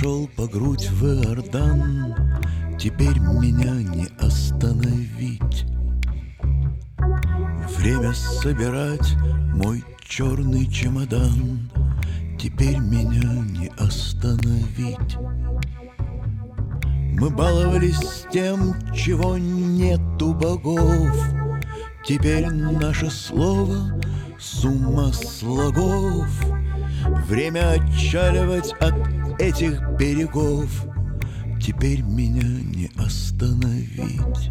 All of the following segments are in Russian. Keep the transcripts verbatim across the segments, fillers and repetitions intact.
вошел по грудь в Иордан, теперь меня не остановить. Время собирать мой черный чемодан, теперь меня не остановить. Мы баловались тем, чего нет у богов, теперь наше слово — сумма слогов. Время отчаливать от этих берегов, теперь меня не остановить.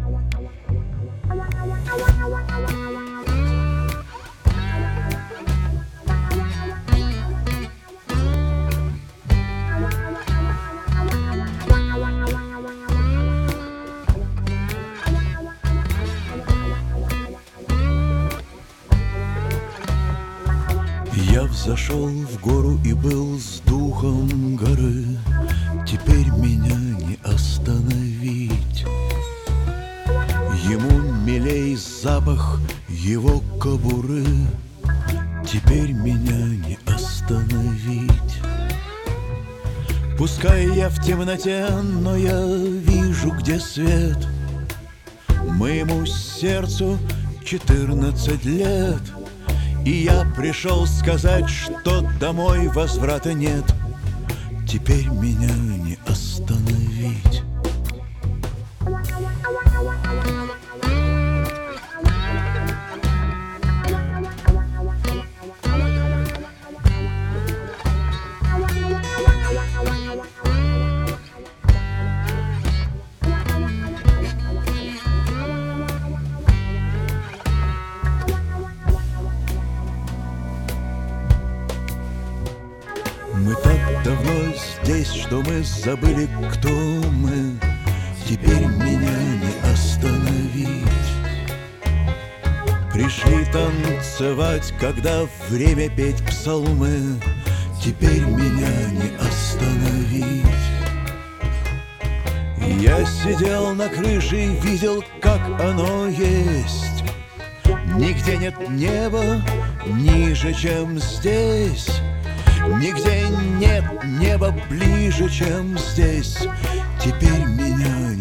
Я взошел в гору и был с духом горы, теперь меня не остановить. Ему милей запах его кобуры, теперь меня не остановить. Пускай я в темноте, но я вижу, где свет. Моему сердцу четырнадцать лет, и я пришел сказать, что домой возврата нет. Теперь меня не остановить. Мы так давно здесь, что мы забыли, кто мы. Теперь меня не остановить. Пришли танцевать, когда время петь псалмы. Теперь меня не остановить. Я сидел на крыше и видел, как оно есть. Нигде нет неба ниже, чем здесь. Нигде нет неба ближе, чем здесь. Теперь меня